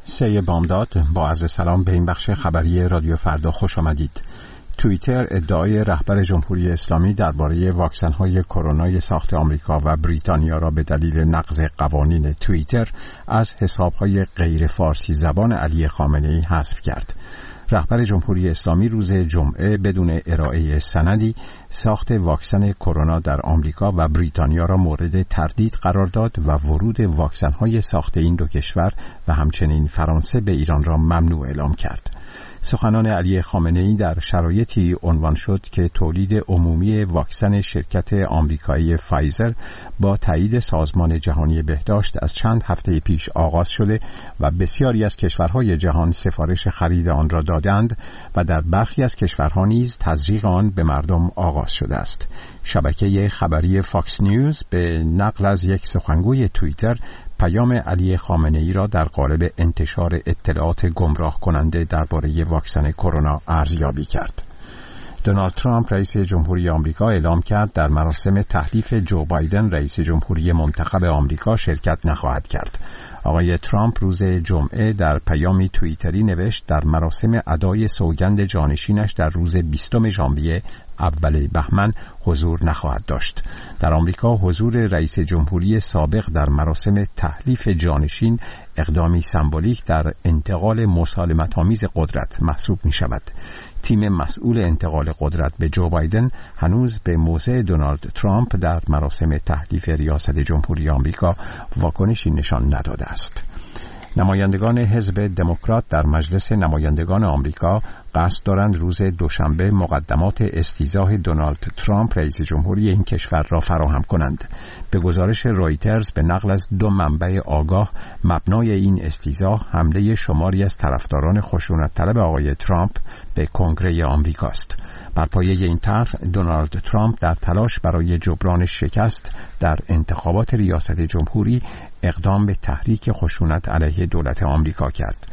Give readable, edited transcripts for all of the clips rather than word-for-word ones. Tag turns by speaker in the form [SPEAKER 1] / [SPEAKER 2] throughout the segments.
[SPEAKER 1] 3 بامداد. با عرض سلام به این بخش خبری رادیو فردا خوش آمدید. توییتر ادعای رهبر جمهوری اسلامی درباره واکسن‌های کرونای ساخت آمریکا و بریتانیا را به دلیل نقض قوانین توییتر از حساب‌های غیر فارسی زبان علی خامنه‌ای حذف کرد. رهبر جمهوری اسلامی روز جمعه بدون ارائه سندی ساخت واکسن کرونا در آمریکا و بریتانیا را مورد تردید قرار داد و ورود واکسن‌های ساخت این دو کشور و همچنین فرانسه به ایران را ممنوع اعلام کرد. سخنان علی خامنه‌ای در شرایطی عنوان شد که تولید عمومی واکسن شرکت آمریکایی فایزر با تایید سازمان جهانی بهداشت از چند هفته پیش آغاز شده و بسیاری از کشورهای جهان سفارش خرید آن را دادند و در برخی از کشورها نیز تزریق آن به مردم آغاز شده است. شبکه خبری فاکس نیوز به نقل از یک سخنگوی توییتر پیام علی خامنه‌ای را در قالب انتشار اطلاعات گمراه کننده درباره واکسن کرونا ارزیابی کرد. دونالد ترامپ رئیس جمهوری آمریکا اعلام کرد در مراسم تحلیف جو بایدن رئیس جمهوری منتخب آمریکا شرکت نخواهد کرد. آقای ترامپ روز جمعه در پیامی توییتری نوشت در مراسم ادای سوگند جانشینش در روز 20 ژانویه اول بهمن حضور نخواهد داشت. در آمریکا حضور رئیس جمهوری سابق در مراسم تحلیف جانشین اقدامی سمبولیک در انتقال مسالمت‌آمیز قدرت محسوب می شود. تیم مسئول انتقال قدرت به جو بایدن هنوز به موضع دونالد ترامپ در مراسم تحلیف ریاست جمهوری آمریکا واکنشی نشان نداده است. نمایندگان حزب دموکرات در مجلس نمایندگان آمریکا قصد دارند روز دوشنبه مقدمات استیضاح دونالد ترامپ رئیس جمهوری این کشور را فراهم کنند. به گزارش رویترز به نقل از 2 منبع آگاه، مبنای این استیضاح حمله شماری از طرفداران خشونت طلب آقای ترامپ به کنگره آمریکاست. بر پایه این طرح دونالد ترامپ در تلاش برای جبران شکست در انتخابات ریاست جمهوری اقدام به تحریک خشونت علیه دولت آمریکا کرد.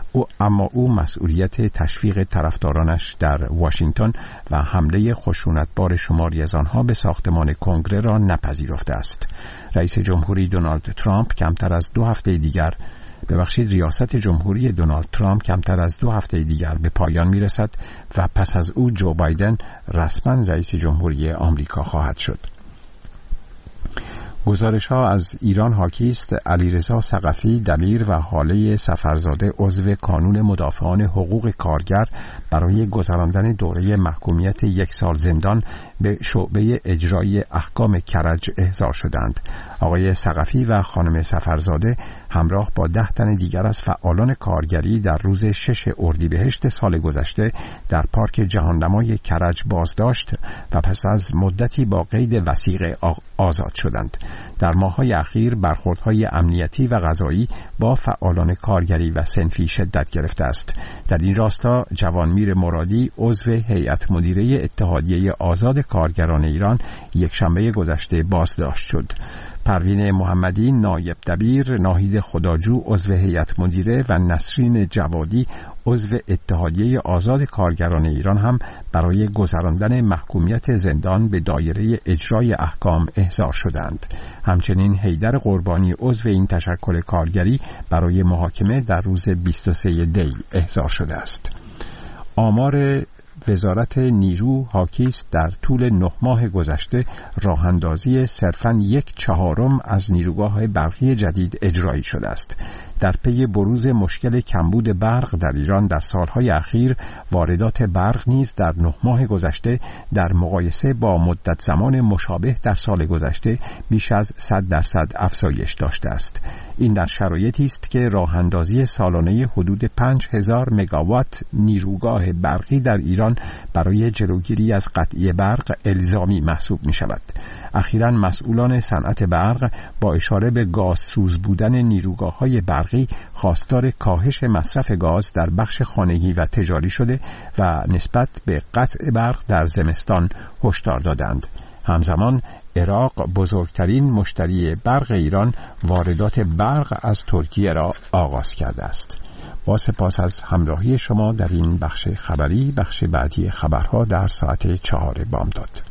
[SPEAKER 1] اما او مسئولیت تشویق طرفدارانش در واشنگتن و حمله خشونتبار شماری از آنها به ساختمان کنگره را نپذیرفته است. رئیس جمهوری دونالد ترامپ ریاست جمهوری دونالد ترامپ کمتر از 2 هفته دیگر به پایان میرسد و پس از او جو بایدن رسما رئیس جمهوری آمریکا خواهد شد. گزارش‌ها از ایران حاکی است علیرضا ثقفی دبیر و هاله سفرزاده عضو کانون مدافعان حقوق کارگر برای گذراندن دوره محکومیت 1 سال زندان به شعبه اجرایی احکام کرج احضار شدند. آقای ثقفی و خانم سفرزاده همراه با 10 تن دیگر از فعالان کارگری در روز 6 اردیبهشت سال گذشته در پارک جهاننمای کرج بازداشت و پس از مدتی با قید وثیقه آزاد شدند. در ماه‌های اخیر برخوردهای امنیتی و قضایی با فعالان کارگری و صنفی شدت گرفته است. در این راستا جوانمیر مرادی عضو هیئت مدیره اتحادیه آزاد کارگران ایران یکشنبه گذشته بازداشت شد. پروین محمدی نایب دبیر، ناهید خداجو عضو هیئت مدیره و نسرین جوادی عضو اتحادیه آزاد کارگران ایران هم برای گذراندن محکومیت زندان به دایره اجرای احکام احضار شدند. همچنین حیدر قربانی عضو این تشکل کارگری برای محاکمه در روز 23 دی احضار شده است. آمار وزارت نیرو حاکی است در طول 9 ماه گذشته راهاندازی صرفاً 1/4 از نیروگاه برقی جدید اجرایی شده است. در پی بروز مشکل کمبود برق در ایران در سالهای اخیر، واردات برق نیز در 9 ماه گذشته در مقایسه با مدت زمان مشابه در سال گذشته بیش از 100% افزایش داشته است. این در شرایطی است که راهاندازی سالانه حدود 5000 مگاوات نیروگاه برقی در ایران برای جلوگیری از قطعی برق الزامی محسوب می شود. اخیراً مسئولان صنعت برق با اشاره به گازسوز بودن نیروگاه‌های برقی خواستار کاهش مصرف گاز در بخش خانگی و تجاری شده و نسبت به قطع برق در زمستان هشدار دادند. همزمان عراق بزرگترین مشتری برق ایران واردات برق از ترکیه را آغاز کرده است. با سپاس از همراهی شما در این بخش خبری، بخش بعدی خبرها در ساعت 4 بامداد.